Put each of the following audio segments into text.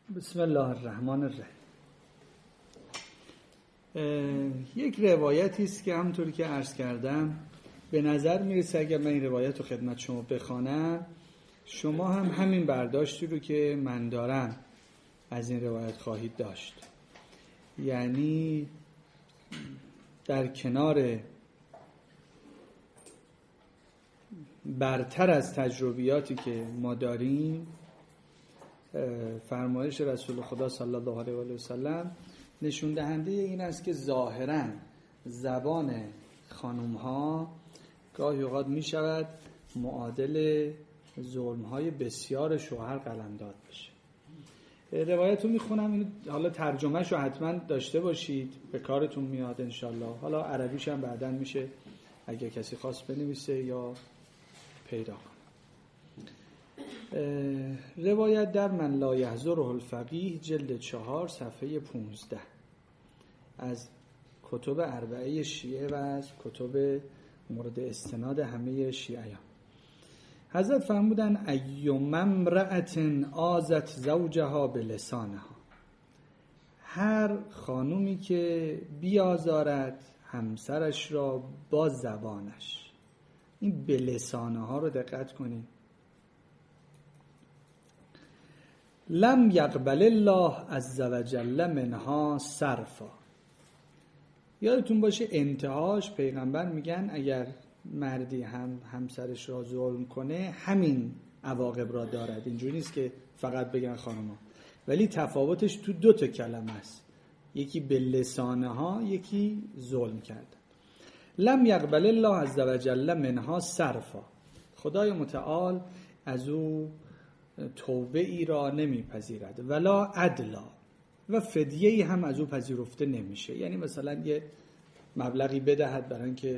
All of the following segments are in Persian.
بسم الله الرحمن الرحیم. یک روایتی است که همونطوری که عرض کردم به نظر میرسه اگر من این روایت رو خدمت شما بخوانم شما هم همین برداشتی رو که من دارم از این روایت خواهید داشت. یعنی در کنار برتر از تجربیاتی که ما داریم، فرمایش رسول خدا صلی الله علیه و سلم نشون دهنده این است که ظاهراً زبان خانم ها گاهی اوقات می شود معادل ظلم های بسیار شوهر قلمداد بشه. روایت رو می خونم، حالا ترجمهش رو حتما داشته باشید، به کارتون میاد انشالله. حالا عربیش هم بعداً میشه اگه کسی خواست بنویسه یا پیدا کنه. روایت در من لا یحضره الفقیه جلد 4 صفحه 15 از کتب اربعه شیعه و از کتب مورد استناد همه شیعیان. حضرت فرمودن ایوم امرأة آذت زوجها بلسانها، هر خانومی که بیازارد همسرش را با زبانش. این بلسانها رو دقت کنید. لم یقبل الله عز وجل منها صرفا. یادتون باشه انتهاش پیغمبر میگن اگر مردی همسرش را ظلم کنه همین عواقب را دارد. اینجوری نیست که فقط بگن خانم‌ها، ولی تفاوتش تو 2 کلمه است، یکی به لسانه ها، یکی ظلم کرد. لم یقبل الله عز وجل منها صرفا، خدای متعال از او توبه ای را نمیپذیرد، ولا عدلا، و فدیه ای هم از او پذیرفته نمیشه. یعنی مثلا یه مبلغی بدهد برای اینکه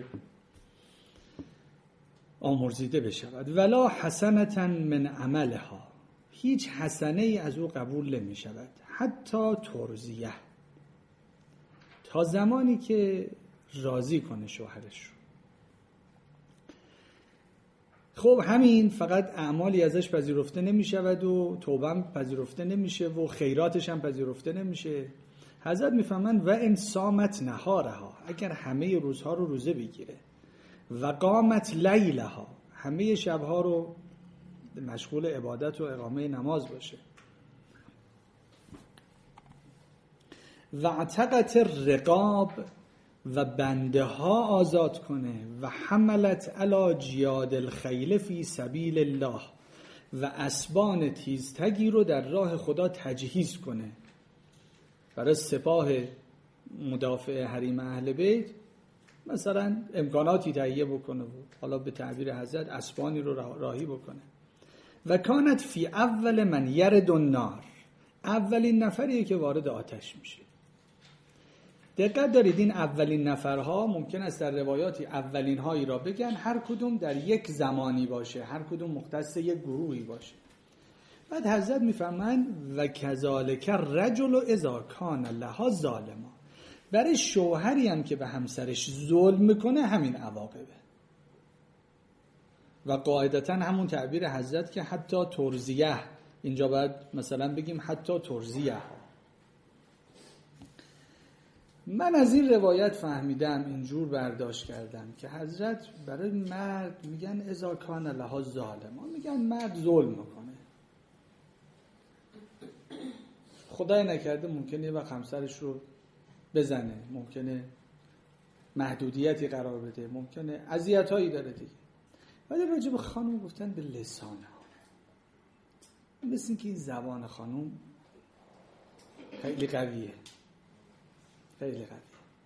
آمرزیده بشود. ولا حسنة من عملها، هیچ حسنه ای از او قبول نمیشود. حتی ترضیه، تا زمانی که راضی کنه شوهرش رو. خب همین فقط اعمالی ازش پذیرفته نمی شود و توبه هم پذیرفته نمیشه و خیراتش هم پذیرفته نمیشه. حضرت میفهمن و ان صامت نهارها، اگر همه روزها رو روزه بگیره، و قامت لیلها، همه شبها رو مشغول عبادت و اقامه نماز باشه، و اعتقت الرقاب، و بنده ها آزاد کنه، و حملت علی جیاد الخیل فی سبیل الله، و اسبان تیزتگی رو در راه خدا تجهیز کنه برای سپاه مدافع حریم اهل بیت، مثلا امکاناتی تهیه بکنه و حالا به تعبیر حضرت اسبانی رو راهی بکنه. و کانت فی اول من یرد النار، اولین نفریه که وارد آتش میشه. دقت دارید این اولین نفرها ممکن است در روایاتی اولین هایی را بگن، هر کدوم در یک زمانی باشه، هر کدوم مختص یک گروهی باشه. بعد حضرت میفرمایند و کذالک الرجل اذا کان لها ظالما، برای شوهری هم که به همسرش ظلم میکنه همین عواقبه. و قاعدتا همون تعبیر حضرت که حتی ترضیه، اینجا باید مثلا بگیم حتی ترضیه. من از این روایت فهمیدم، اینجور برداشت کردم که حضرت برای مرد میگن اذا کان لها ظالما، میگن مرد ظلم میکنه، خدای نکرده ممکنه وقت همسرش رو بزنه، ممکنه محدودیتی قرار بده، ممکنه اذیت‌هایی داره دیگه، ولی راجع به خانم گفتن به لسانه. مثل این که این زبان خانم خیلی قویه، خیلی قویه.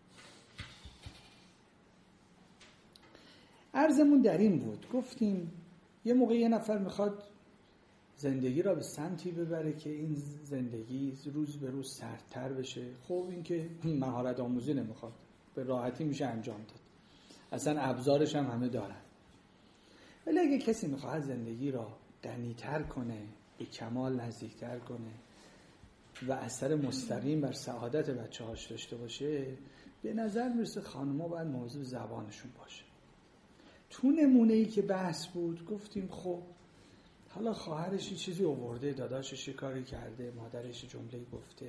عرضمون در این بود، گفتیم یه موقع یه نفر میخواد زندگی را به سمتی ببره که این زندگی روز به روز سردتر بشه. خب این که مهارت آموزی نمیخواد، به راحتی میشه انجام داد، اصلا ابزارش هم همه دارن. ولی اگه کسی میخواد زندگی را غنی‌تر کنه، به کمال نزدیکتر کنه و اثر مستقیم بر سعادت بچه‌هاش داشته باشه، به نظر میرسه خانم‌ها باید موضوع زبانشون باشه. تو نمونه‌ای که بحث بود گفتیم خب حالا خواهرش چیزی آورده، داداشش کاری کرده، مادرش جمله‌ای گفته.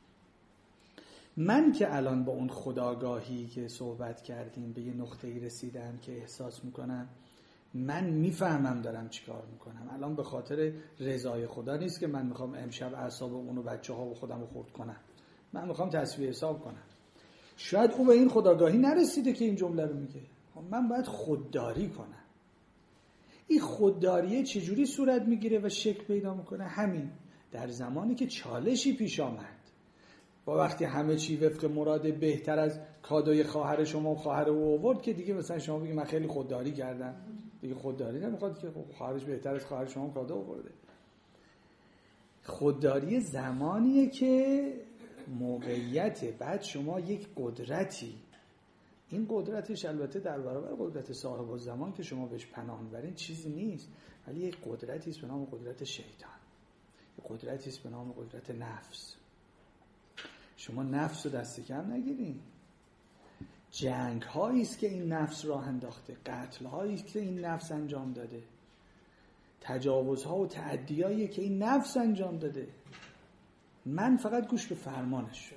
من که الان با اون خودآگاهی که صحبت کردیم به یه نقطه‌ای رسیدم که احساس میکنم من میفهمم دارم چیکار میکنم. الان به خاطر رضای خدا نیست که من میخوام امشب اعصاب اونو بچه‌ها و خودمو خورد کنم. من میخوام تصفیه حساب کنم. شاید او به این خودآگاهی نرسیده که این جمله رو میگه. من باید خودداری کنم. این خودداریه چجوری صورت میگیره و شکل پیدا میکنه؟ همین در زمانی که چالشی پیش آمد، با وقتی همه چی وفق مراد بهتر از کادوی خواهر شما و خواهر او آورد که دیگه مثلا شما بگید من خیلی خودداری کردم، دیگه خودداری نمیخواد که خواهرش بهتر از خواهر شما کادو آورده. خودداری زمانیه که موقعیت بعد شما یک قدرتی، این قدرتش البته در برابر قدرت صاحب الزمان که شما بهش پناه میبرین چیزی نیست، ولی یک قدرتی است به نام قدرت شیطان، یک قدرتی است به نام قدرت نفس. شما نفس رو دست کم نگیرین. جنگ هایی است که این نفس راه انداخته، قتل هایی است که این نفس انجام داده، تجاوزها و تعدیایی که این نفس انجام داده. من فقط گوش به فرمانش شدم.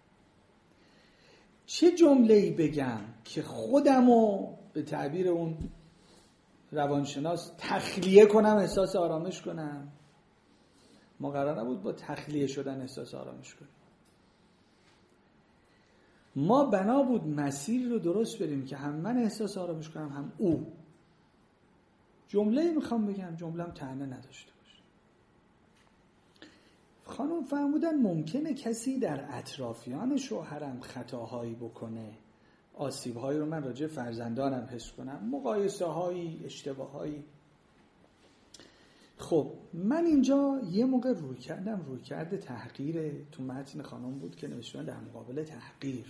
چه جمله‌ای بگم که خودمو به تعبیر اون روانشناس تخلیه کنم، احساس آرامش کنم؟ ما قرار نبود با تخلیه شدن احساس آرامش کنیم. ما بنا بود مسیر رو درست بریم که هم من احساس آرامش کنم هم او. جمله‌ای میخوام بگم، جمله‌ام طعنه نداشته باشه. خانم فرمودن ممکنه کسی در اطرافیان شوهرم خطاهایی بکنه، آسیب‌هایی رو من راجع فرزندانم حس کنم، مقایسه‌هایی، اشتباهایی. خب من اینجا یه موقع روی کرده تحقیر تو متن خانم بود که نوشتن در مقابل تحقیر.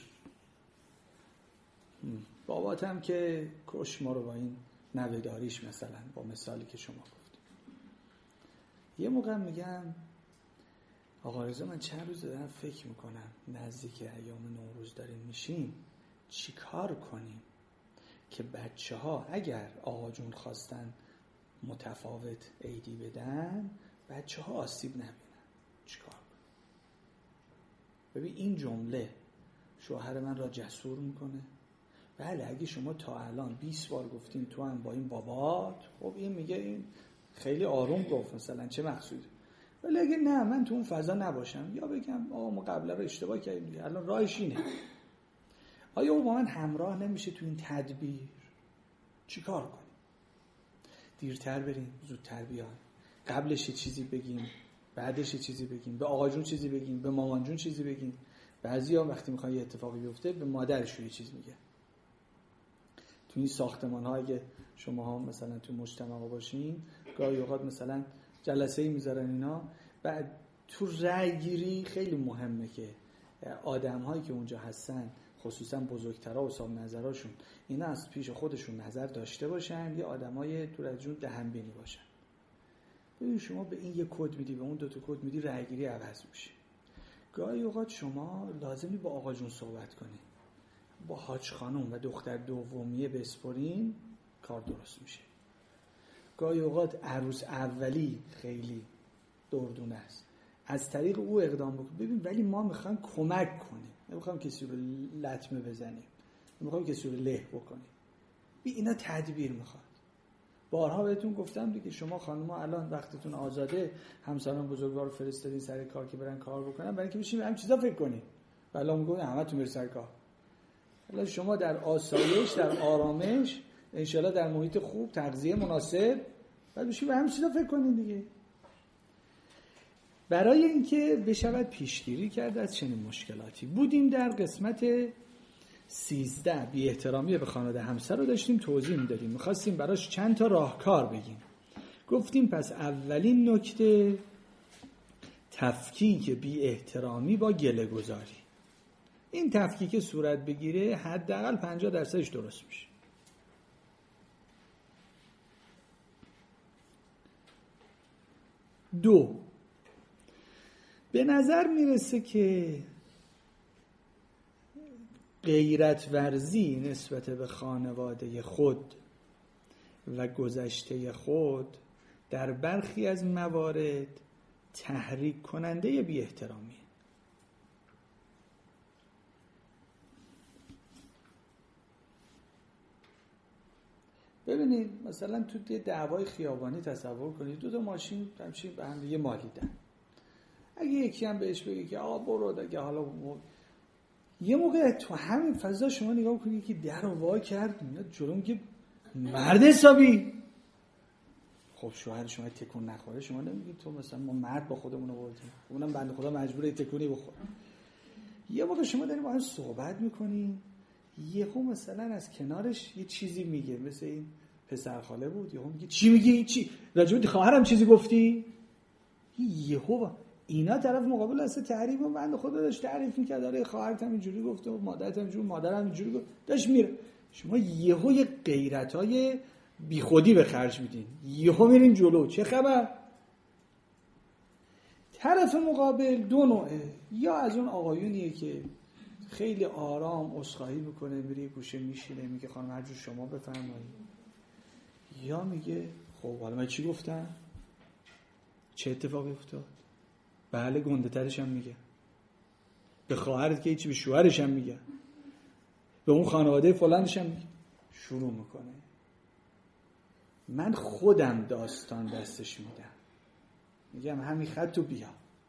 باباتم که کش ما رو با این نوه‌داریش، مثلا با مثالی که شما گفت. یه موقع میگم آقا رضا من چند روز دارم فکر میکنم نزدیک ایام نوروز داریم میشیم، چی کار کنیم که بچه ها اگر آقا جون خواستن متفاوت عیدی بدن بچه ها آسیب نبینن، چی کار کنیم؟ ببین این جمله شوهر من را جسور میکنه. بله اگه شما تا الان 20 بار گفتین تو هم با این بابات، خب این میگه این خیلی آروم گفت مثلا چه مقصوده. ولی اگه نه من تو اون فضا نباشم یا بگم آقا ما قبلا رو اشتباه کردیم، الان راهش اینه، آیا او با من همراه نمیشه تو این تدبیر؟ چی کار کنیم؟ دیرتر بریم، زودتر بیان، قبلش یه چیزی بگیم، بعدش یه چیزی بگیم، به آقا جون چیزی بگیم، به مامان جون چیزی بگیم. بعضیا وقتی میخوان یه اتفاقی بیفته به مادرش یه چیز میگه. تو این ساختمان‌ها اگه شما هم مثلا تو مجتمع باشین گاهی اوقات مثلا جلسه‌ای میذارن اینا، بعد تو رأی گیری خیلی مهمه که آدم‌هایی که اونجا هستن خصوصا بزرگترها و صاحب نظراشون اینا از پیش خودشون نظر داشته باشن، یه آدمای تو رجون دهن‌بینی باشن. ببین شما به این یه کد میدی به اون دو تا کد میدی، رأی گیری عوض میشه. گاهی اوقات شما لازمی با آقا جون صحبت کنی، با حاج خانم و دختر دومیه بسپرین کار درست میشه. گاهی اوقات عروس اولی خیلی دردونه است، از طریق او اقدام بکن. ببین ولی ما میخوایم کمک کنیم، نمیخوایم کسی رو لطمه بزنیم، نمیخوایم کسی رو له بکنیم. ببین اینا تدبیر میخواد. بارها بهتون گفتم دیگه، شما خانم‌ها الان وقتتون آزاده، همسران بزرگوار رو فرستادین سر کار که برن کار بکنن، برای اینکه بشین همین چیزا فکر کنین. والا میگم همتون برید سر کار. حالا شما در آسایش، در آرامش، انشالله در محیط خوب، تغذیه مناسب، بعد بشین به همین چیزا فکر کنین دیگه. برای اینکه بشود پیشگیری کرد از چنین مشکلاتی. بودیم در قسمت 13 بی احترامی به خانواده همسر رو داشتیم توضیح میدادیم، میخواستیم براش چند تا راهکار بگیم. گفتیم پس اولین نکته تفکیک بی احترامی با گله گذاری. این تفکیک صورت بگیره حداقل 50%ش درست میشه. دو، به نظر میرسه که غیرت ورزی نسبت به خانواده خود و گذشته خود در برخی از موارد تحریک کننده بی احترامی. ببینید مثلا تو یه دعوای خیابانی تصور کنید 2 تا ماشین همچین به هم دیگه مالیدن. اگه یکی هم بهش بگه که آقا برو دیگه، حالا یه موقع تو همین فضا شما نگاه کنید که در رو وا کرد میاد جلو میگه مرد حسابی. خب شوهر شما تکون نخوره، شما نمیگید تو مثلا ما مرد با خودمون آوردیم، اونم بنده خدا مجبوره تکونی بخوره. یه موقع شما دارید با هم صحبت میکنید، یهو مثلا از کنارش یه چیزی میگه، مثل این پسرخاله بود، یهو میگه چی میگی؟ چی راجب خواهرم چیزی گفتی؟ یهو اینا طرف مقابل اصلا تعریف و بنده خدا داشت تعریف میکرد، داره خواهرت هم اینجوری گفته و مادرت هم اینجوری، مادرم اینجوری گفت، داشت میره. شما یهو یه غیرتای بیخودی به خرج میدین، یهو میرین جلو. چه خبر؟ طرف مقابل 2 نوعه، یا از اون آقایونیه که خیلی آرام عذرخواهی میکنه، میره گوشه میشینه میگه خانم هر جور شما بفرمایید، یا میگه خب حالا من چی گفتم؟ چه اتفاقی افتاد؟ بله گنده ترش هم میگه، به خواهرت که هیچی، به شوهرش هم میگه، به اون خانواده فلانش هم میگه. شروع میکنه. من خودم داستان دستش میدم، میگم همین خطو بیا.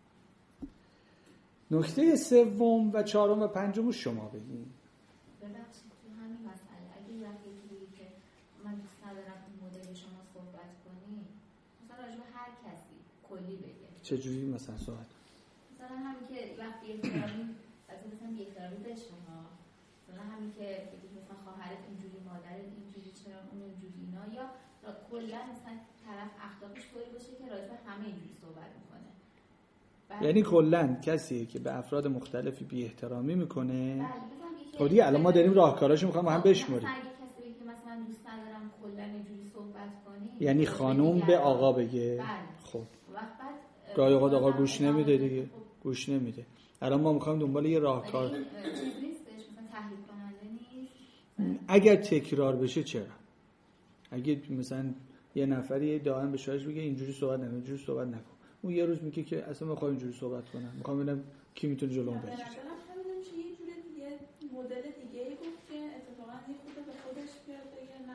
نکته 3 و 4 و 5 شما بگین. ببخشید تو همین مسئله اگه وقتی تویی که من دوست ندارم این مدل شما صحبت کنی، مثلا راجع به هر کسی کلی بگه. چجوری مثلا صحبت؟ مثلا همین که وقتی احترامی مثلا بی احترامی بشه ها، مثلا همین که بگید مثلا خواهرت اینجوری، مادرت اینجوری، چرا اون اینجوری اینا، یا کلا مثلا طرف اخلاقش طوری باشه که راجع به همه اینجوری صحبت میکنه. یعنی کلا کسی که به افراد مختلفی بی احترامی میکنه. بله. خب دیگه الان ما داریم راهکاراشو میخوام با هم بشماریم. اگه کسی بگه که مثلا دوست ندارم کلا اینجوری صحبت کنی، یعنی خانم به آقا بگه. بله. خب بعد گاهی اوقات آقا گوش نمیده دیگه، گوش نمیده. الان ما میخوایم دنبال یه راهکار. چیز نیستش مثلا تحریک کننده نیست. اگر تکرار بشه چرا؟ اگه مثلا یه نفری دائم به شاهش بگه اینجوری صحبت نکن، اینجوری صحبت نکن، اون یه روز میگه که اصلا میخوام اینجوری صحبت کنم، میخوام ببینم کی میتونه جلوم بگیره. یه جوری دیگه مدل دیگه گفت که اتفاقا یه خود به خودش بیاد بگه نه،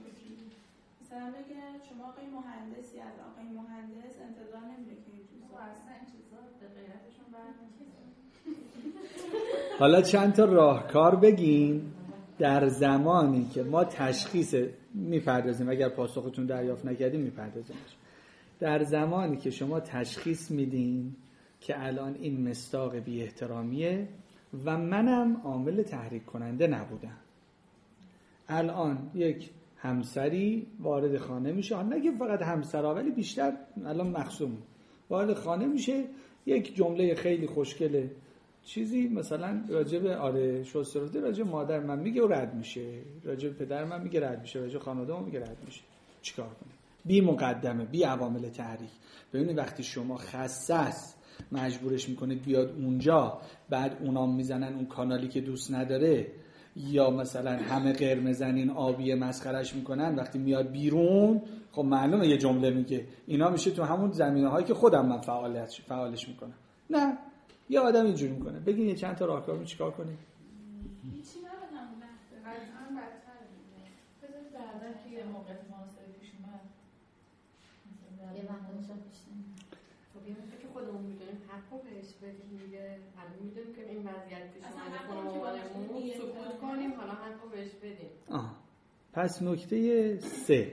مثلا بگه شما آقای مهندسی از آقای مهندس انتظار نمیره که اینجوری اصلا این چیزا به غیرتشون برمی‌گرده. حالا چند تا راهکار بگین در زمانی که ما تشخیص میپردازیم، اگر پاسختون دریافت نکردیم میپردازیم. در زمانی که شما تشخیص میدین که الان این مصداق بی احترامیه و منم عامل تحریک کننده نبودم. الان یک همسری وارد خانه میشه، نگه فقط همسرها ولی بیشتر الان مخصوم وارد خانه میشه، یک جمله خیلی خوشگله چیزی مثلا راجع به آره شوسترفته راجع به مادر من میگه و رد میشه، راجع به پدر من میگه رد میشه، راجع به خانواده من میگه رد میشه. چیکار کنه؟ بی مقدمه، بی عوامل تحریک. ببینید وقتی شما خصص مجبورش میکنید بیاد اونجا، بعد اونام میزنن اون کانالی که دوست نداره، یا مثلا همه قرمزن این آبی مسخرش میکنن، وقتی میاد بیرون خب معلومه یه جمله میگه، اینا میشه تو همون زمینه‌هایی که خودم من فعالش میکنم. نه یه آدم اینجوری میکنه. بگین یه چند تا راهکار چیکار کنیم؟ هیچی نبودم قطعا بدتر بذار بعدا که یه موقع مناسبی پیش اومد یه وقتی شد بیشتر خب یه موقع که خودمون میدونیم حقو بهش بدیم دیگه، حالا میدونیم که این وضعیت پیش اومده خانواده‌مون سکوت کنیم، حالا حقو بهش بدیم. پس نکته 3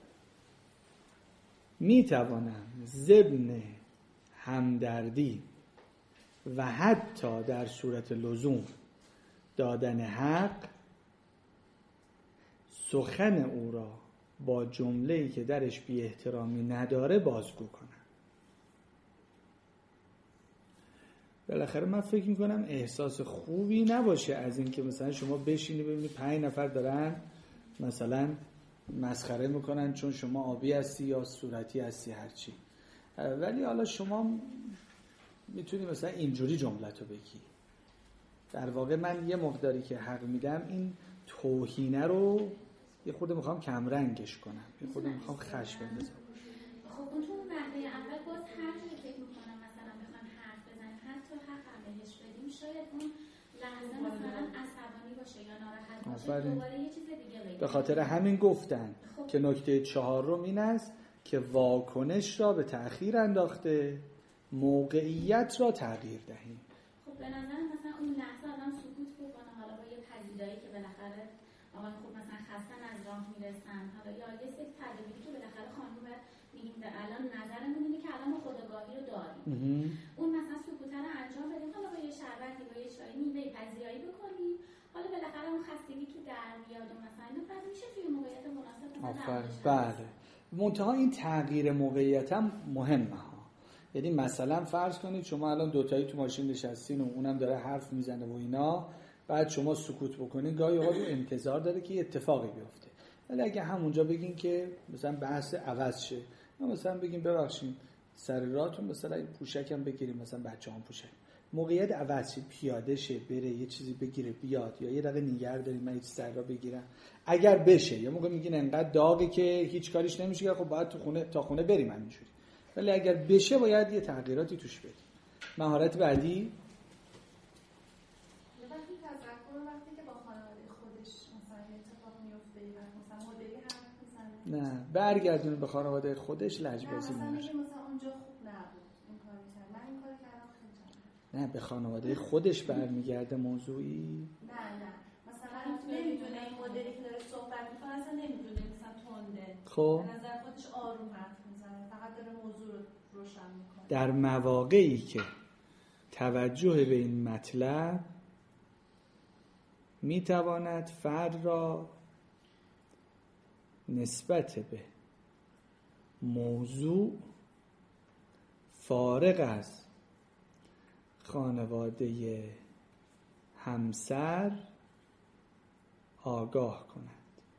میتوانم ضمن همدردی و حتی در صورت لزوم دادن حق سخن او را با جمله‌ای که درش بی احترامی نداره بازگو کنم. بالاخره من فکر میکنم احساس خوبی نباشه از این که مثلا شما بشینی ببینید 5 نفر دارن مثلا مسخره میکنن چون شما آبی هستی یا صورتی هستی هرچی، ولی حالا شما میتونی مثلا اینجوری جملتو بگی. در واقع من یه مقداری که حق میدم این توهینه رو یه خود میخوام کم رنگش کنم، یه خود میخوام خشم بندازم. خب باشه یا ناراحت باشه دوباره یه چیز دیگه بگه. به خاطر همین گفتن که نکته 4 این است که واکنش را به تأخیر انداخته، موقعیت را تغییر دهیم. خب به نظر مثلا اون لحظه آدم سکوت بکنه، حالا با یه پذیرایی که بالاخره آقای خوب مثلا خستن از راه میرسن، حالا یا یه سری تدابیری که بالاخره خانم میگیم به الان نظرمون اینه که الان خودآگاهی رو داریم، اون مثلا سکوت رو انجام بدیم، حالا با یه شربتی با یه چای نیمه پذیرایی بکنیم، حالا بالاخره اون خستگی که در میاد و مثلا بعد میشه توی موقعیت مناسب مثلا. بله، منتها این تغییر موقعیت هم مهمه ها. یعنی مثلا فرض کنید شما الان دوتایی تو ماشین نشستین و اونم داره حرف میزنه و اینا، بعد شما سکوت بکنید، گاهی اوقات انتظار داره که اتفاقی بیفته. ولی اگه همونجا بگین که مثلا بحث عوض شه، مثلا بگیم ببخشید سر راهتون مثلا پوشکم بگیریم، مثلا بچه‌ها پوشک، موقعیت عوض شه، پیاده شه بره یه چیزی بگیره بیاد، یا یه دقیقه نگه داریم من یه چیز سر را بگیرم اگر بشه. یا موقع میگین انقدر داغی که هیچ کاریش نمیشه که خب باید تا خونه بریم همینجوری، ولی اگر بشه باید یه تغییراتی توش بدیم. مهارت بعدی نه برگردونه به خانواده خودش، لجبازی نمیشه. مثلا اونجا خوب نبود این کارو کرد، من این کارو کردم خیلی. نه به خانواده خودش برمیگرده موضوعی. نه مثلا نمیدونه این مدلی که داره صحبت میکنه اصلا نمیدونه مثلا تنده. خب به نظر خودش آروم حرف میزنه، فقط داره موضوع رو روشن میکنه. در مواقعی که توجه به این مطلب میتواند فرد را نسبت به موضوع فارغ از خانواده همسر آگاه کند.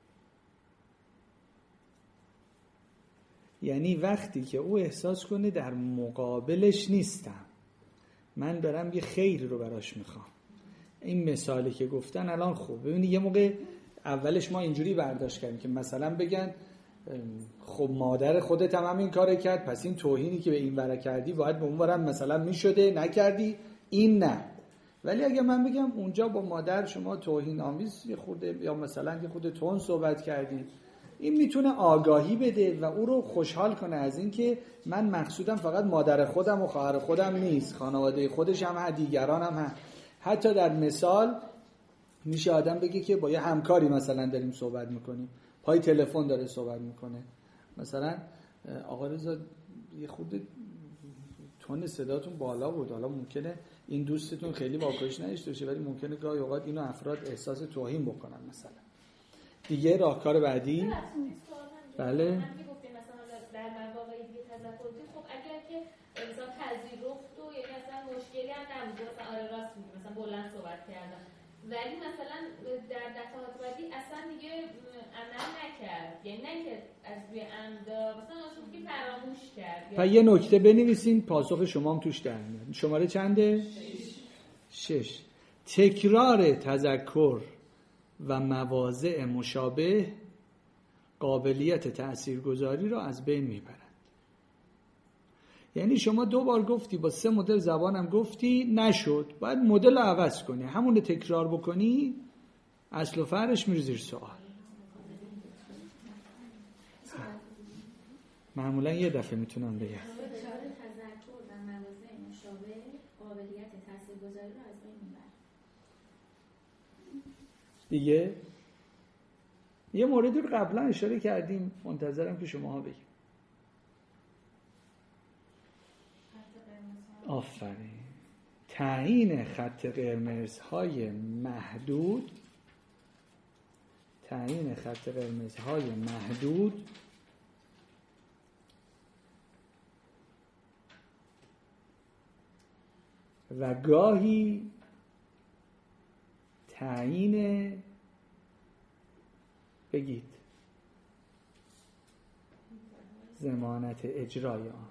یعنی وقتی که او احساس کنه در مقابلش نیستم، من برم یه خیر رو براش میخوام. این مثالی که گفتن الان خوب ببینی، یه موقع اولش ما اینجوری برداشت کردیم که مثلا بگن خب مادر خودت هم این کارو کرد، پس این توهینی که به این ور کردی باید به اون ورم مثلا میشده، نکردی، این نه. ولی اگه من بگم اونجا با مادر شما توهین آمیز یه خورده یا مثلا یه خورده تون صحبت کردی، این میتونه آگاهی بده و او رو خوشحال کنه از این که من مقصودم فقط مادر خودم و خواهر خودم نیست، خانواده خودش هم دیگران هم. حتی در مثال میشه آدم بگه که با یه همکاری مثلا داریم صحبت میکنیم، پای تلفن داره صحبت میکنه، مثلا آقا رضا یه خورده تون صداتون بالا بود، حالا ممکنه این دوستتون خیلی واکنش نداشته باشه ولی ممکنه گاهی اوقات اینو افراد احساس توهین بکنن مثلا. دیگه راهکار بعدی بله مثلا در مواقعی دیگه تذکر بدید. خب اگر که مثلا پذیرفت و یعنی اصلا مشکلی هم نبود، مثلا آره راست میگه مثلا بلند صحبت کردن، ولی مثلا در دفعات بعدی اصلا دیگه عمل نکرد، یعنی نه که از روی عمد مثلا شما که فراموش کرد. و یه نکته بنویسین پاسخ شما هم توش در میاد. شماره چنده؟ 6. تکرار تذکر و مواضع مشابه قابلیت تاثیرگذاری را از بین میبرد. یعنی شما 2 بار گفتی، با 3 مدل زبانم گفتی، نشد، باید مدل رو عوض کنی، همون رو تکرار بکنی، اصل و فرعش میره زیر سوال. معمولا یه دفعه میتونم بگم تذکر و مواضع مشابه قابلیت تاثیرگذاری را از بین میبرد. دیگه یه موردی رو قبلا اشاره کردیم، منتظرم که شماها بگید. آفرین. تعیین خط قرمزهای محدود، تعیین خط قرمزهای محدود و گاهی تعیین بگید ضمانت اجرای آن.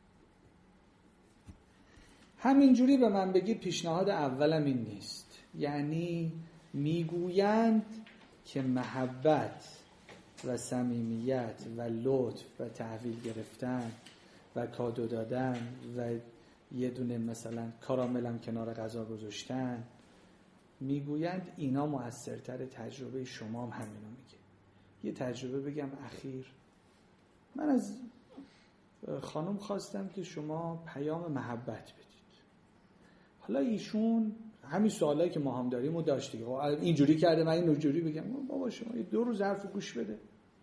همینجوری به من بگید پیشنهاد اولم این نیست. یعنی میگویند که محبت و صمیمیت و لطف و تحویل گرفتن و کادو دادن و یه دونه مثلا کاراملم کنار غذا گذاشتن میگویند اینا مؤثرتر، تجربه شما هم همینو میگه. یه تجربه بگم اخیر، من از خانم خواستم که شما پیام محبت بدید. حالا ایشون همین سوالایی که ما هم داریم و داشت دیگه، اینجوری کرده من اینجوری بگم بابا شما 2 روز حرف گوش بده.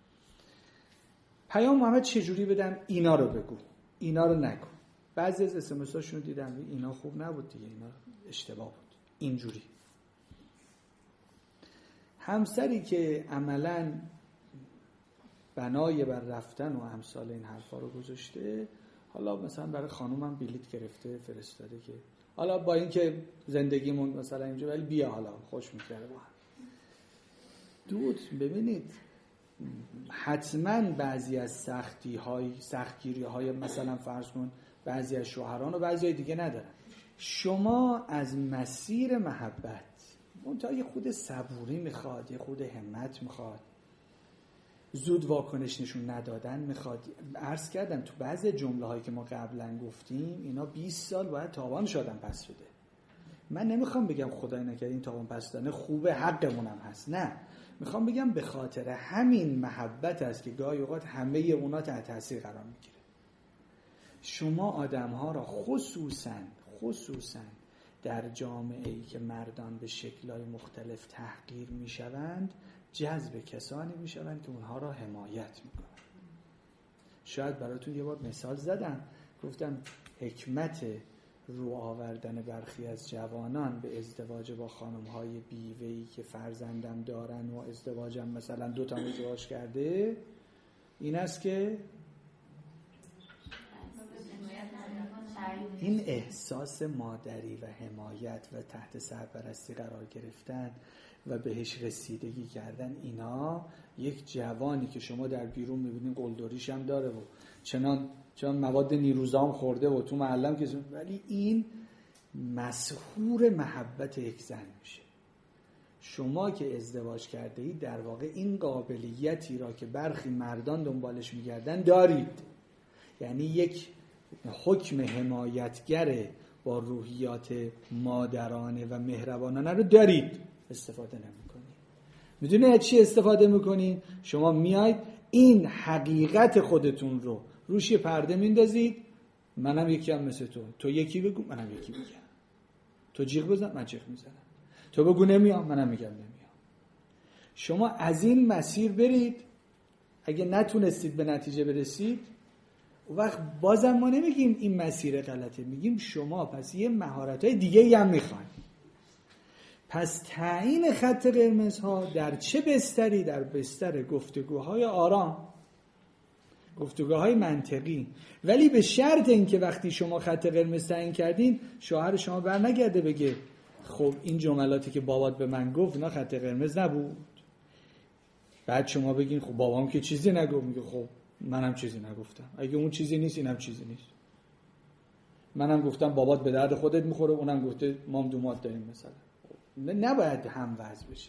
پیام محمد چجوری بدم؟ اینا رو بگو، اینا رو نگو. بعضی از اسمس‌هاشون دیدم اینا خوب نبود دیگه، اینا اشتباه بود، اینجوری. همسری که عملاً بنای بر رفتن و امثال این حرفا رو گذاشته، حالا مثلا برای خانومم بلیط گرفته فرستاده که حالا با اینکه زندگیمون مثلا اینجا ولی بیا حالا خوش می‌گذره با هم. دود ببینید حتما بعضی از سختگیری‌های مثلا فرض کن بعضی از شوهران و بعضی دیگه ندارن. شما از مسیر محبت منتها یه خود صبوری میخواد، یه خود همت میخواد، زود واکنش نشون ندادن میخواد. عرض کردم تو بعضی جمله هایی که ما قبلا گفتیم اینا 20 سال باید تاوان شدن پس بده. من نمیخوام بگم خدای نکرده این تاوان پس دادن خوبه حقمونم هست، نه، میخوام بگم به خاطر همین محبت است که گاهی اوقات همه اونا تحت تاثیر قرار میگیره. شما آدم‌ها را خصوصاً در جامعه‌ای که مردان به شکل‌های مختلف تحقیر میشوند جذب کسانی میشوند که اونها را حمایت میکنن. شاید براتون یه بار مثال زدم، گفتم حکمت رو آوردن برخی از جوانان به ازدواج با خانم‌های بیوه‌ای که فرزندم دارن و ازدواجم مثلا 2 تا ازدواج کرده این است که این احساس مادری و حمایت و تحت سرپرستی قرار گرفتن و بهش رسیدگی کردن، اینا یک جوانی که شما در بیرون میبینین قلدریش هم داره و چنان مواد نیروزام خورده و تو معلم که ولی این مسحور محبت یک زن میشه. شما که ازدواج کرده اید در واقع این قابلیتی را که برخی مردان دنبالش میگردن دارید، یعنی یک حکم حمایتگر با روحیات مادرانه و مهربانانه رو دارید، استفاده نمی‌کنید. میدونید چی استفاده می‌کنید؟ شما میاید این حقیقت خودتون رو روش یه پرده میندازید، منم یکی هم مثل تو یکی بگو منم یکی میگم، تو جیغ بزن من جیغ میزنم، تو بگو نمیام منم میگم نمیام. شما از این مسیر برید، اگه نتونستید به نتیجه برسید اون وقت بازم ما نمیگیم این مسیر غلطه، میگیم شما پس یه مهارت‌های دیگه هم میخواین. پس تعیین خط قرمزها در چه بستری؟ در بستر گفتگوهای آرام، گفتگوهای منطقی، ولی به شرط اینکه وقتی شما خط قرمز تعیین کردین شوهر شما برنگرده بگه خب این جملاتی که بابات به من گفت اینا خط قرمز نبود. بعد شما بگین خب بابام که چیزی نگفت، میگه خب منم چیزی نگفتم، اگه اون چیزی نیست اینم چیزی نیست. منم گفتم بابات به درد خودت میخوره، اونم گفته ما هم دومات داریم مثلا. نباید هم وضع بشه.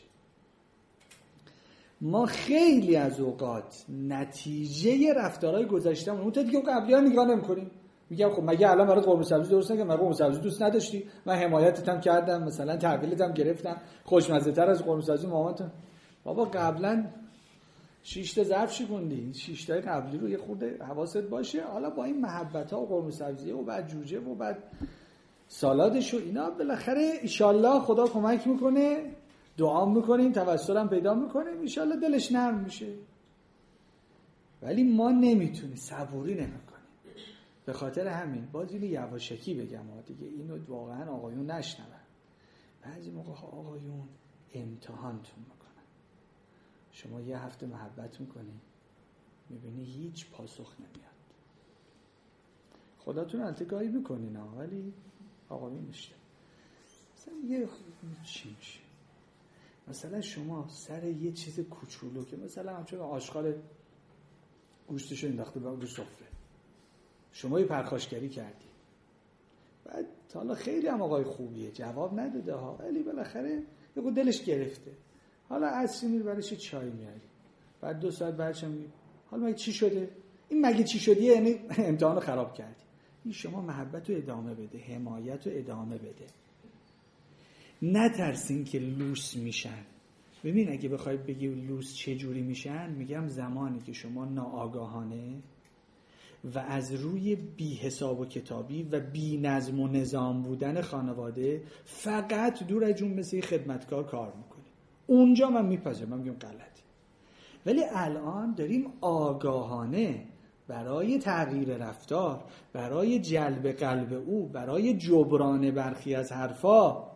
ما خیلی از اوقات نتیجه رفتارهای گذشتهمون اون تا دیگه اون قبلی‌ها نگاه نمی‌کنیم. میگم خب مگه الان برات قرمه سبزی درست نکردم؟ من قرمه سبزی دوست نداشتی، من حمایتت هم کردم، مثلا تحویلت هم گرفتم، خوشمزه‌تر از قرمه سبزی مامانت. بابا قبلا 6 تا ظرف شکوندی، 6 تا قبلی رو یه خورده حواست باشه. حالا با این محبت‌ها و قرمه سبزی و بعد جوجه و بعد سالادش و اینا بالاخره ان شاءالله خدا کمک میکنه، دعا میکنیم، توسل هم پیدا میکنیم، ان شاءالله دلش نرم میشه. ولی ما نمیتونیم، صبوری نمیکنیم. به خاطر همین باز اینو یواشکی بگم دیگه، اینو واقعا آقایون نشنون. بعضی موقع آقایون امتحانتون میکنن. شما یه هفته محبت میکنی میبینی هیچ پاسخ نمیاد. خداتون التقایی میکنین ولی آقایون میشه. مثلا یه چی میشه؟ مثلا شما سر یه چیز کوچولو که مثلا همچون آشغال گوشتشو انداخته رو سفره، شما یه پرخاشگری کردی، بعد حالا خیلی هم آقای خوبیه جواب نداده ها، ولی بالاخره یه دلش گرفته، حالا عصری میری برایش چای میاری، بعد 2 ساعت بعدش میگه حالا مگه چی شده؟ این مگه چی شدی؟ یعنی امتحانو خراب کردی. این شما محبت رو ادامه بده، حمایت رو ادامه بده. نترسین که لوس میشن. ببین اگه بخوای بگی لوس چه جوری میشن، میگم زمانی که شما ناآگاهانه و از روی بی حساب و کتابی و بی نظم و نظام بودن خانواده فقط دور از جون مثل خدمتکار کار میکنی، اونجا من میپذیرم، من میگم غلطی. ولی الان داریم آگاهانه برای تغییر رفتار، برای جلب قلب او، برای جبران برخی از حرفا.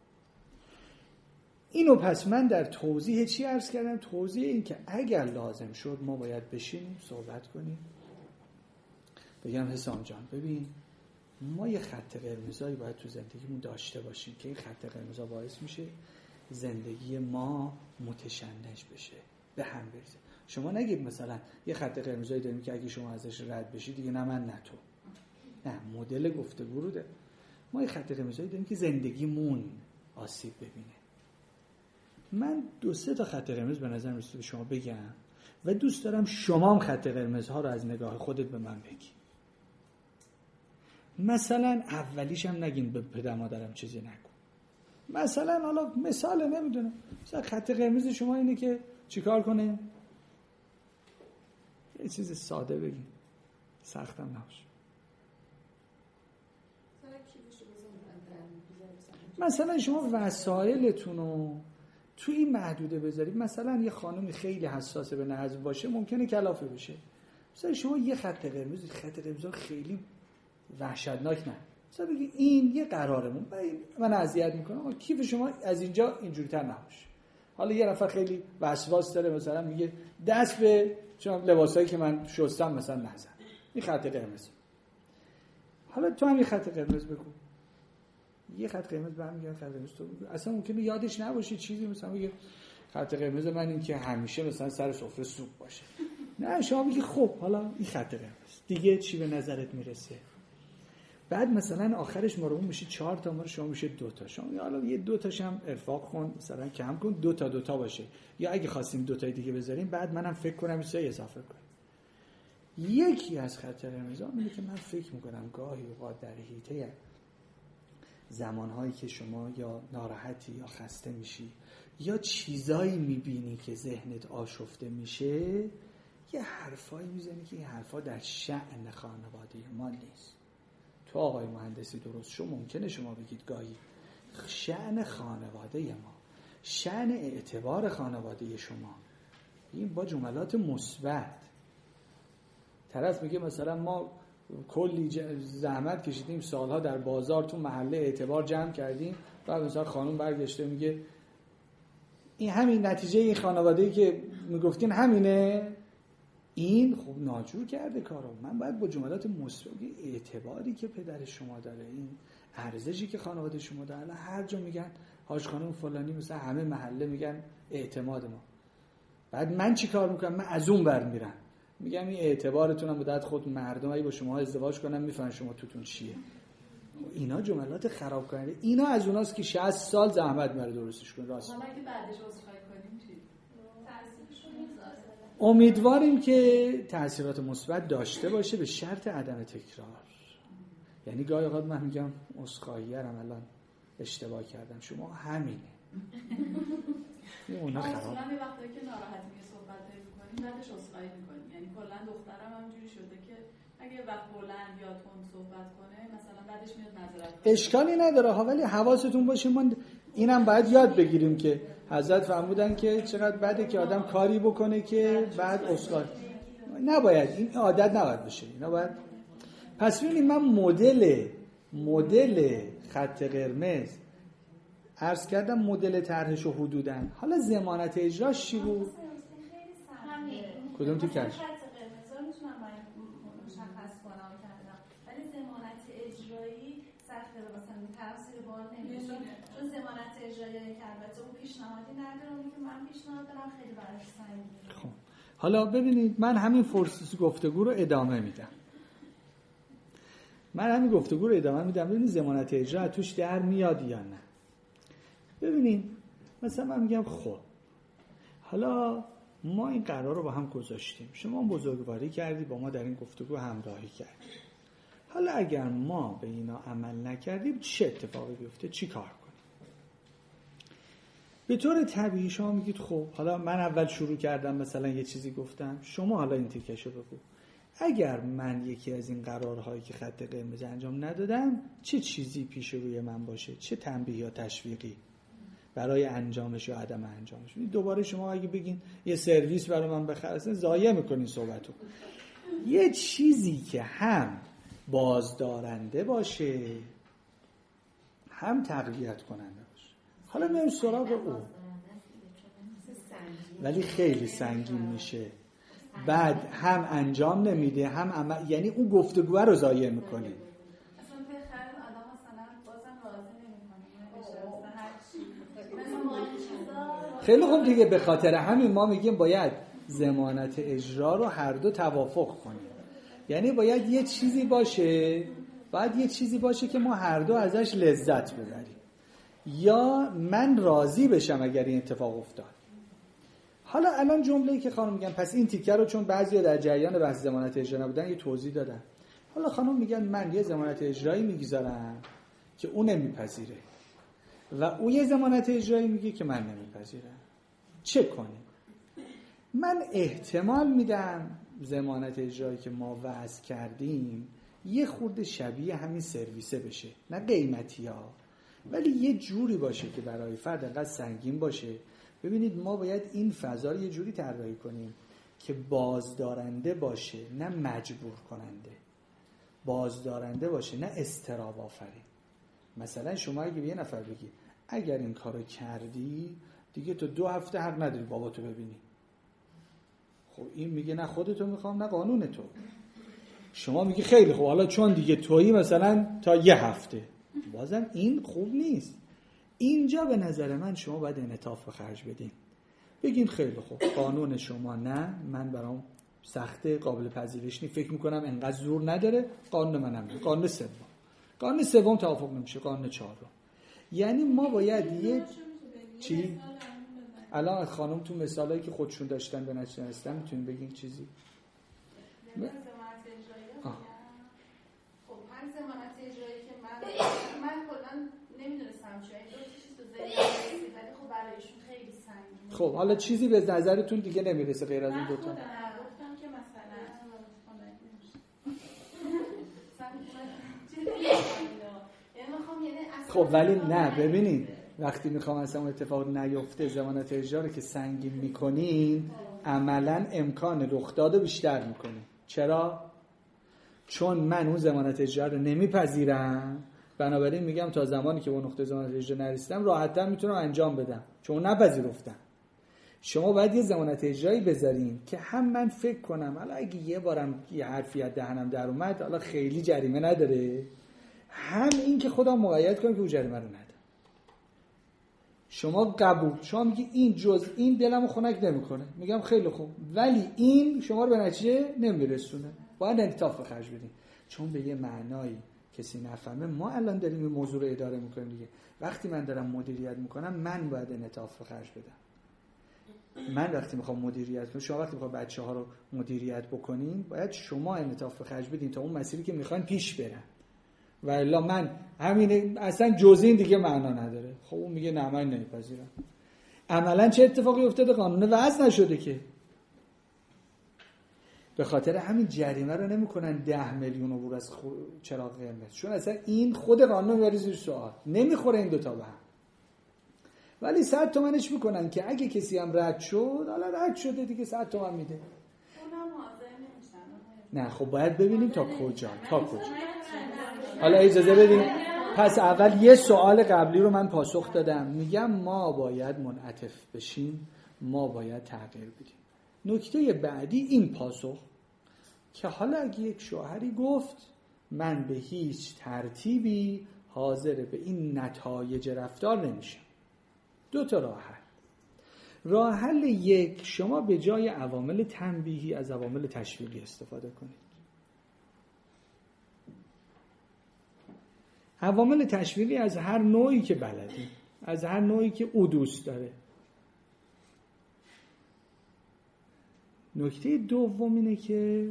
اینو پس من در توضیح چی عرض کردم؟ توضیح این که اگر لازم شد ما باید بشینیم صحبت کنیم، بگم حسام جان ببین ما یه خط قرمزایی باید تو زندگیمون داشته باشیم که این خط قرمزا باعث میشه زندگی ما متشنج بشه، به هم بریزه. شما نگید مثلا یه خط قرمزایی داریم که اگه شما ازش رد بشی دیگه نه من نه تو. نه، مدل گفتگو رو ده. ما یه خط قرمزایی داریم که زندگیمون آسیب ببینه. من 2-3 تا خط قرمز به نظر میاد به شما بگم و دوست دارم شما هم خط قرمزها رو از نگاه خودت به من بگی. مثلا اولیش هم نگین به پدر مادرم چیزی نکن. مثلا حالا مثال نمیدونم، مثلا خط قرمز شما اینه که چیکار کنه؟ یه چیز ساده بگین، سختم نباشه. مثلا شما وسایلتون رو تو این محدوده بذارید. مثلا یه خانمی خیلی حساسه به نظم باشه، ممکنه کلافه بشه. مثلا شما یه خط قرمز، خط قرمز خیلی وحشتناک نه، مثلا بگی این یه قرارمون من اذیت میکنه، اما کیف شما از اینجا اینجوری‌تر نباشه. حالا یه نفر خیلی وسواس داره، مثلا میگه دست به چون لباسایی که من شستم مثلا نزن، این خط قرمز. حالا تو هم یه خط قرمز بگو، یه خط قرمز برمیگرده، خط قرمز تو بگو. اصلا ممکنه یادش نباشه چیزی، مثلا میگه خط قرمز من این که همیشه مثلا سر سفره سوپ باشه. نه، شما میگی خب حالا این خط قرمز دیگه چی به نظرت میرسه؟ بعد مثلا آخرش مرمون میشه 4 تا، ما شما میشه 2 تا. شما حالا یه 2 تاش هم ارفاق کن، مثلا کم کن، 2 تا باشه. یا اگه خواستیم 2 تای دیگه بذاریم بعد منم فکر کنم 3 اضافه کنیم. یکی از خط قرمزا اینه که من فکر میکنم گاهی اوقات در حیطه زمانهایی که شما یا ناراحتی یا خسته میشی یا چیزایی میبینی که ذهنت آشفته میشه، یه حرفایی میزنی که این حرفا در شأن خانواده ما نیست. تو آقای مهندسی درست شو ممکنه شما بگید گاهی شأن خانواده ما، شأن اعتبار خانواده شما، این با جملات مثبت. طرف میگه مثلا ما کلی زحمت کشیدیم سالها در بازار تو محله اعتبار جمع کردیم، بعد مثلا خانم برگشته میگه این همین نتیجه این خانواده‌ای که میگفتین همینه، این خب ناجور کرده کارو. من باید با جملات مثبت، اعتباری که پدر شما داره، این ارزشی که خانواده شما داره، هر جا میگن حاج خانم فلانی، مثلا همه محله میگن اعتماد ما، بعد من چی کار میکنم؟ من از اون بر میرم میگم این اعتبارتونم به درد خود مردم اگه با شما ازدواج کنن میفهمن شما توتون چیه. اینا جملات خراب کننده. اینا از اوناست که 60 سال زحمت میاره درستش کن. راست حالا اگه بعدش عذرخواهی کنیم چی؟ امیدواریم که تأثیرات مثبت داشته باشه به شرط عدم تکرار. یعنی گاهی اوقات من میگم عذرخواهی‌ام الان اشتباه کردم، شما همینه. اونا خراب. اصلا یه وقتی که ناراحت میشه صحبت می‌کنیم بعدش عذرخواهی می‌کنیم. یعنی کلا دخترم همونجوری شده که اگه وقت بلند یا تند صحبت کنه مثلا بعدش میاد معذرت کنه. اشکالی نداره ها، ولی حواستون باشه ما اینم باید یاد بگیریم که حضرت فرمودن که چقدر بده که آدم کاری بکنه که بعد عذرخواهی نباید، این عادت نباید بشه. اینا باید. پس ببینید من مدل خط قرمز عرض کردم، مدل طرحش و حدودن. حالا ضمانت اجراش چی بود؟ کدوم تو کش؟ چون ضمانت اجرایی که البته اون پیشنهادی نداره، اون که من پیشنهاد دارم خیلی براش سنگینه. خب حالا ببینید من همین فرصت گفتگو رو ادامه میدم. ببینید ضمانت اجرا توش در میاد یا نه. ببینید مثلا من میگم خب حالا ما این قرار رو با هم گذاشتیم، شما بزرگواری کردی، با ما در این گفتگو همراهی کردی. حالا اگر ما به اینا عمل نکردیم چه اتفاقی بیفته؟ چی کار کنیم؟ به طور طبیعی شما میگید خب حالا من اول شروع کردم مثلا یه چیزی گفتم، شما حالا این تیکشو بگو. اگر من یکی از این قرارهایی که خط قرمز انجام ندادم، چه چیزی پیش روی من باشه، چه تنبیه یا تشویقی برای انجامش یا عدم انجامش. دوباره شما اگه بگین یه سرویس برای من بخرید، ضایع میکنین صحبتو. یه چیزی که هم بازدارنده باشه هم تقویت کننده باشه. حالا میریم سراغ او، ولی خیلی سنگین میشه. بعد هم انجام نمیده هم عمل، یعنی اون گفتگو رو ضایع میکنه. اصلا بخیر آدم مثلا بازم راضی نمی‌کنه. خیلی خوب دیگه، به خاطر همین ما میگیم باید ضمانت اجرا رو هر دو توافق کنیم. یعنی باید یه چیزی باشه که ما هر دو ازش لذت ببریم، یا من راضی بشم اگر این اتفاق افتاد. حالا الان جمله‌ای که خانم میگن، پس این تیکه رو چون بعضیا در جریان بحث ضمانت اجرا نبودن یه توضیح دادن. حالا خانم میگن من یه ضمانت اجرایی میگذارم که اون نمیپذیره و او یه ضمانت اجرایی میگه که من نمیپذیرم. چه کنیم؟ من احتمال میدم ضمانت اجرایی که ما وضع کردیم یه خورده شبیه همین سرویسه بشه، نه قیمتی ها، ولی یه جوری باشه که برای فرد انقدر سنگین باشه. ببینید ما باید این فضا رو یه جوری طراحی کنیم که بازدارنده باشه نه مجبور کننده، بازدارنده باشه نه اضطراب آفرین. مثلا شما اگه به یه نفر بگی اگر این کارو کردی دیگه تو 2 هفته حق نداری باباتو ببینی، خب این میگه نه خودتو میخوام نه قانون تو. شما میگی خیلی خوب حالا چون دیگه تویی مثلا تا 1 هفته، بازم این خوب نیست. اینجا به نظر من شما باید انعطاف به خرج بدین، بگین خیلی خوب قانون شما نه، من برام سخته، قابل پذیرش نیست، فکر میکنم انقدر زور نداره، قانون منم نه. قانون سوم توافق نمیشه، قانون 4. یعنی ما باید یه چی؟ الان خانم تو مثالایی که خودشون داشتن به نتیجه رسیدن میتونین بگین چیزی؟ خب هر ضمانت اجرایی که من کلا نمیدونستم چیه، این 2 چیز تو ذهنم رسید ولی خب برایشون خیلی سنگینه. خب حالا چیزی به نظرتون دیگه نمیرسه غیر از این 2 تا؟ گفتم که مثلا خب ولی نه، ببینید وقتی میخوام اصلا اون اتفاق نیفته، ضمانت اجرا رو که سنگین میکنین عملا امکان رخ دادو بیشتر میکنین. چرا؟ چون من اون ضمانت اجرا رو نمیپذیرم، بنابراین میگم تا زمانی که اون نقطه ضمانت اجرا نرسیدم راحت‌تر میتونم انجام بدم چون نپذیرفتم. شما باید یه ضمانت اجرایی بذارین که هم من فکر کنم حالا اگه یه بارم یه حرفی از دهنم در اومد حالا خیلی جریمه نداره، هم این که خودم مقید کنم که اون جریمه رو نداره. شما قبول، شما میگی این جز این دلمو خنک نمیکنه، میگم خیلی خوب، ولی این شما رو به نتیجه نمیرسونه، باید انعطاف به خرج بدین. چون به یه معنایی کسی نفهمه، ما الان داریم این موضوع رو اداره میکنیم دیگه. وقتی من دارم مدیریت میکنم من باید انعطاف به خرج بدم. من وقتی میخوام مدیریت کنم، شما وقتی میخوام بچه‌ها رو مدیریت بکنین باید شما انعطاف به خرج بدین تا اون مسیری که میخواین پیش بره. و الا من همین اصلا جز این دیگه معنا نداره. خب اون میگه نه من نمیپذیرم. عملا چه اتفاقی افتاده؟ قانون وضع نشده که. به خاطر همین جریمه رو نمیکنن 10 میلیون عبور از چراغ قرمز، چون اصلا این خود قانون میاره زیر سوال، نمیخوره این 2 تا به هم. ولی 100 تومنش میکنن که اگه کسی هم رد شد، حالا رد شده دیگه 100 تومن میده. اونم حاضر نمیشن. نه خب باید ببینیم تا کجا. حالا اجازه بدیم. پس اول یه سوال قبلی رو من پاسخ دادم، میگم ما باید منعطف بشیم، ما باید تغییر بدیم. نکته بعدی این پاسخ که حالا اگه یک شوهری گفت من به هیچ ترتیبی حاضر به این نتایج رفتار نمیشم، 2 تا راه حل. راه حل 1، شما به جای عوامل تنبیهی از عوامل تشویقی استفاده کنید. عوامل تشویقی از هر نوعی که بلدی، از هر نوعی که او دوست داره. نکته دوم اینه که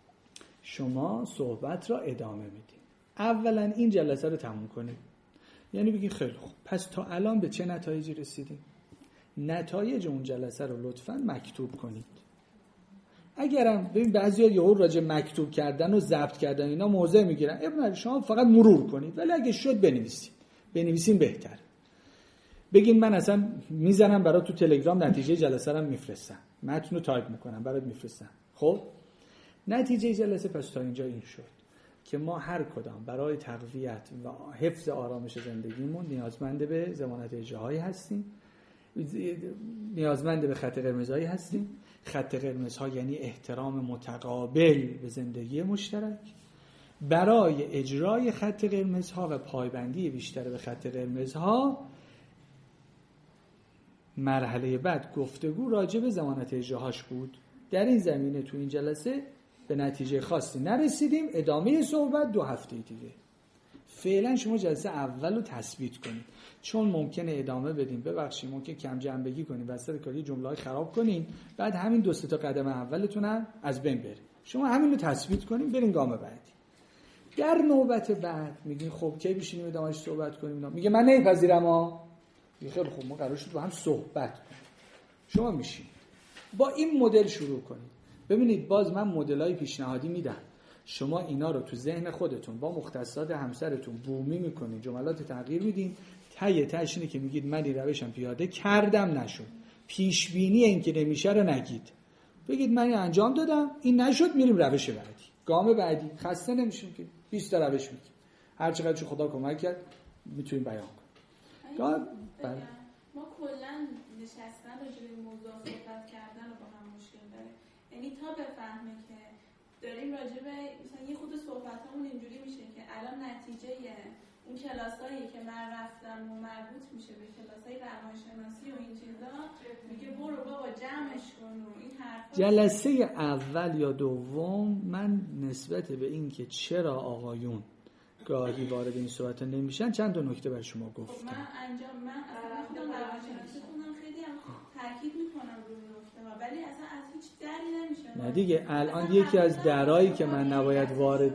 شما صحبت را ادامه میدید. اولا این جلسه رو تموم کنید، یعنی بگی خیلی خوب، پس تا الان به چه نتایجی رسیدیم؟ نتایج اون جلسه رو لطفاً مکتوب کنید. اگرم ببین بعضیا یهو راجع مکتوب کردن و ضبط کردن اینا موضع میگیرن، ابن شما فقط مرور کنید، ولی اگه شد بنویسین بهتر. بگین من اصلا میزنم برات تو تلگرام نتیجه جلسه رو میفرستم، متن رو تایپ میکنم برات میفرستم. خب نتیجه جلسه پس تا اینجا این شد که ما هر کدام برای تقویت و حفظ آرامش زندگیمون نیازمند به ضمانت اجراهایی هستیم، نیازمند به خط قرمزهایی هستیم. خط قرمزها یعنی احترام متقابل به زندگی مشترک. برای اجرای خط قرمزها و پایبندی بیشتر به خط قرمزها، مرحله بعد گفتگو راجع به ضمانت اجراهاش بود. در این زمینه تو این جلسه به نتیجه خاصی نرسیدیم، ادامه صحبت 2 هفته دیگه. فعلا شما جلسه اول رو تثبیت کنید، چون ممکنه ادامه بدیم، ببخشید ممکن کم جنبگی کنیم، وسط کاری جمله‌های خراب کنین، بعد همین 2-3 تا قدم اولتون هم از بین بره. شما همین رو تثبیت کنیم، بریم گام بعدی. در نوبت بعد میگین خب کی بشینیم ادامهش صحبت کنیم؟ میگه من نمیپذیرم ها. خیلی خوب، ما قرار شد با هم صحبت کنیم. شما میشین با این مدل شروع کنید. ببینید باز من مدلای پیشنهادی میدم، شما اینا رو تو ذهن خودتون با مختصات همسرتون بومی میکنید، جملات تغییر میدین، تهش اینه که میگید من این روشم پیاده کردم نشد، پیش بینی این که نمیشه رو نگید، بگید من این انجام دادم این نشد، میریم روش بعدی، گام بعدی. خسته نمیشیم که 20 تا روش میگیم، هر چقدر چه خدا کمک کرد میتونیم بیان کنیم. بله. ما کلا نشستن راجع به موضوع صحبت کردن رو با هم مشکل داریم، یعنی تا بفهمه که داریم راجع به مثلا یه خود صحبتامون اینجوری میشه که الان نتیجه اون کلاسایی که من رفتم و مربوط میشه به کلاسای روانشناسی و این چیزا، میگه برو بابا جمعش کن و این حرفا. جلسه اول یا دوم من نسبت به این که چرا آقایون گاهی وارد این صحبت نمیشن چند تا نکته بر شما گفتم. من اصلا خودم روانشناسی خوندم، خیلی هم تاکید میکنم روی نکته ها، ولی اصلا از هیچ دری نمیشه. نه دیگه الان یکی از درهایی که من نباید وارد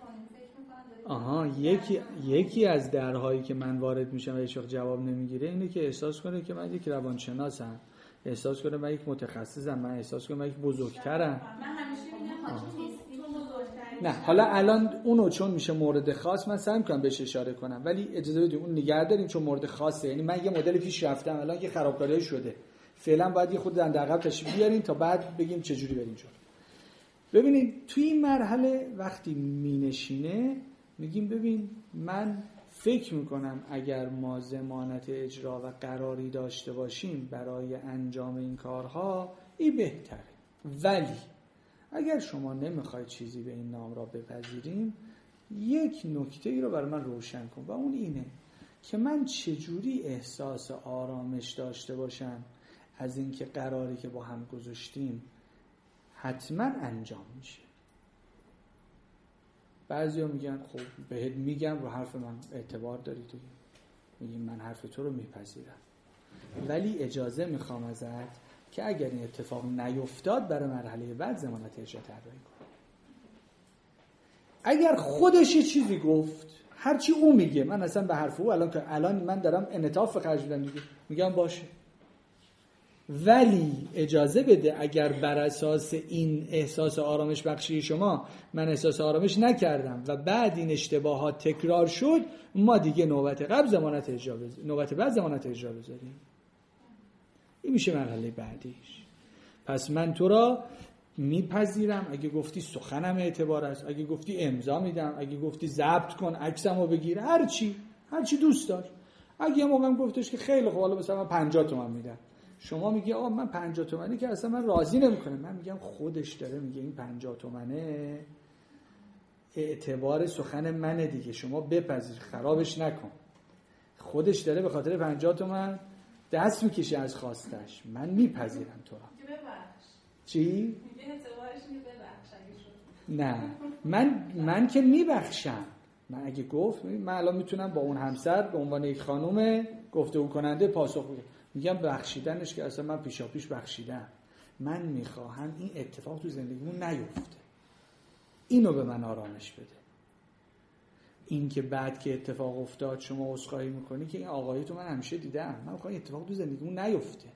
یکی از درهایی که من وارد میشم و هیچ وقت جواب نمیگیره اینه که احساس کنه که من یک روانشناسم، احساس کنه من یک متخصصم، من احساس کنم من یک بزرگترم. من همیشه میگم نه حالا الان اونو چون میشه مورد خاص من سعی میکنم بهش اشاره کنم، ولی اجازه بدید اون نگه داریم چون مورد خاصه. یعنی من یه مدل پیش رفتم، الان یه خرابکاری شده، فعلا باید یه خود در عقب تشریف بیاریم تا بعد بگیم چه جوری بریم جلو. ببینید توی این مرحله وقتی مینشینه میگیم ببین من فکر میکنم اگر ما ضمانت اجرا و قراری داشته باشیم برای انجام این کارها این بهتره، ولی اگر شما نمیخواید چیزی به این نام را بپذیریم یک نکته ای رو برای من روشن کن و اون اینه که من چجوری احساس آرامش داشته باشم از اینکه قراری که با هم گذاشتیم حتما انجام میشه. بعضیا میگن خب بهت میگم رو حرف من اعتبار داری دیگه، میگیم من حرف تو رو میپذیرم، ولی اجازه میخوام ازت که اگر این اتفاق نیفتاد برای مرحله بعد ضمانت اجرا طراحی کن. اگر خودش یه چیزی گفت هرچی او میگه من اصلا به حرف او الان من دارم انعطاف خرج میدم دیگه، میگم باشه، ولی اجازه بده اگر بر اساس این احساس آرامش بخشی شما من احساس آرامش نکردم و بعد این اشتباهات تکرار شد، ما دیگه نوبت بعد ضمانت اجرا بذاریم. این میشه مرحله بعدیش. پس من تو را میپذیرم، اگه گفتی سخنم اعتبار است، اگه گفتی امضا میدم، اگه گفتی ضبط کن عکسمو بگیر، هرچی دوست دار. اگه یه موقع گفتش که خیلی خوب حالا مثلا من 50 تومن میدم، شما میگی آقا من 50 تومنی که اصلا من راضی نمیکنم، من میگم خودش داره میگه این 50 تومنه اعتبار سخن منه دیگه، شما بپذیر خرابش نکن. خودش داره به خاطر 50 تومن دست میکشه از خواستش، من میپذیرم تو را. چی؟ میگه اعتبارش نه من که میبخشم. من اگه گفت من الان میتونم با اون همسر به عنوان یک خانم گفتگو کننده پاسخ بدم، میگم بخشیدنش که اصلا من پیشاپیش بخشیدم، من میخواهم این اتفاق تو زندگیمون نیفته، اینو به من آرامش بده. این که بعد که اتفاق افتاد شما عذرخواهی میکنی که این آقایی تو من همیشه دیدم، من میخوام اتفاق تو زندگیمون نیفته.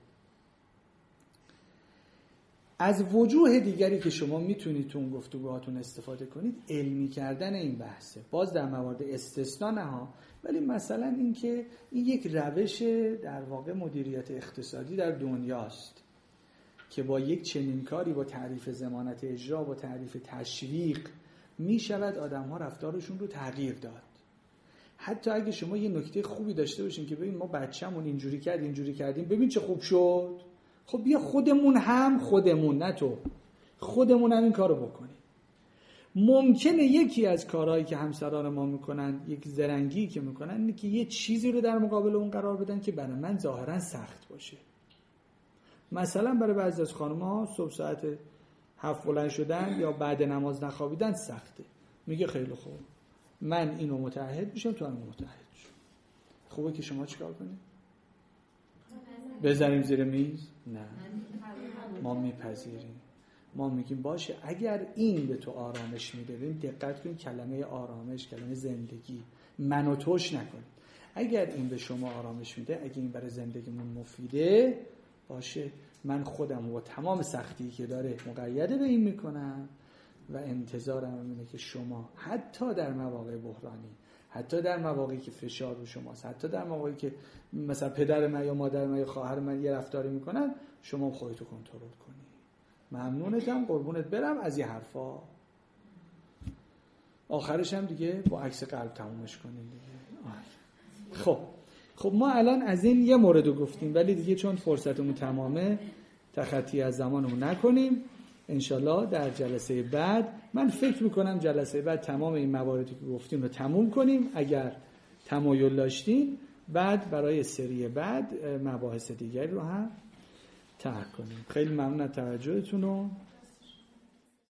از وجوه دیگری که شما میتونید تو اون گفتگوهاتون استفاده کنید علمی کردن این بحثه. باز در موارد استثنا نه ها، ولی مثلا این که این یک روش در واقع مدیریت اقتصادی در دنیاست که با یک چنین کاری، با تعریف ضمانت اجرا، با تعریف تشویق میشود آدم‌ها رفتارشون رو تغییر داد. حتی اگه شما یه نکته خوبی داشته باشین که ببین ما بچه‌مون اینجوری کردیم ببین چه خوب شد، خب بیا خودمون نه تو، خودمون هم این کارو بکنیم. ممکنه یکی از کارهایی که همسران ما میکنن، یک زرنگی که میکنن اینه که یه چیزی رو در مقابل اون قرار بدن که برای من ظاهرا سخت باشه. مثلا برای بعضی از خانم‌ها صبح ساعت 7 بلند شدن یا بعد نماز نخوابیدن سخته. میگه خیلی خوب من اینو متعهد میشم تو هم متعهد شو. خوبه که شما چیکار کنید؟ بذاریم زیر میز؟ نه، ما میپذیریم. ما میگیم باشه اگر این به تو آرامش میده. ببین دقت کنید کلمه آرامش، کلمه زندگی، منو توش نکنید. اگر این به شما آرامش میده، اگه این برای زندگیمون مفیده، باشه من خودم با تمام سختی که داره مقید به این میکنم و انتظارم اینه که شما حتی در مواقع بحرانی، حتی در مواقعی که فشار رو شماست، حتی در مواقعی که مثلا پدر من یا مادر من یا خواهر من یه رفتاری میکنن، شما خودتو کنترل کنی. ممنونتم، قربونت برم از این حرفا. آخرش هم دیگه با عکس قلب تمومش کنیم دیگه. خب ما الان از این یه مورد رو گفتیم، ولی دیگه چون فرصتمون تمامه تخطی از زمانمون نکنیم. انشالله در جلسه بعد، من فکر میکنم جلسه بعد تمام این مواردی که گفتیم رو تموم کنیم. اگر تمایل داشتین بعد برای سری بعد مباحث دیگری رو هم طرح کنیم. خیلی ممنون از توجهتون.